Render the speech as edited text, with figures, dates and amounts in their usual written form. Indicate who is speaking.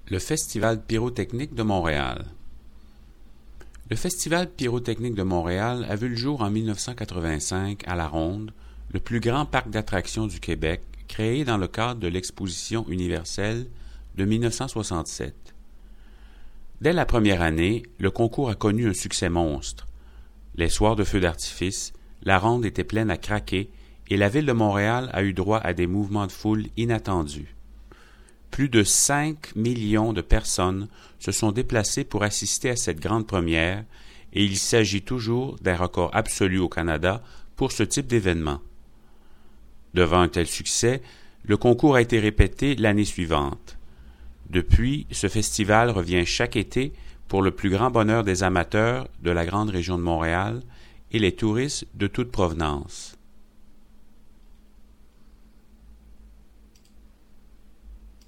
Speaker 1: Le Festival pyrotechnique de Montréal. Le Festival pyrotechnique de Montréal a vu le jour en 1985 à la Ronde, le plus grand parc d'attractions du Québec, créé dans le cadre de l'Exposition universelle de 1967. Dès la première année, le concours a connu un succès monstre. Les soirs de feux d'artifice, la Ronde était pleine à craquer et la ville de Montréal a eu droit à des mouvements de foule inattendus. Plus de 5 millions de personnes se sont déplacées pour assister à cette grande première et il s'agit toujours d'un record absolu au Canada pour ce type d'événement. Devant un tel succès, le concours a été répété l'année suivante. Depuis, ce festival revient chaque été pour le plus grand bonheur des amateurs de la grande région de Montréal et les touristes de toute provenance.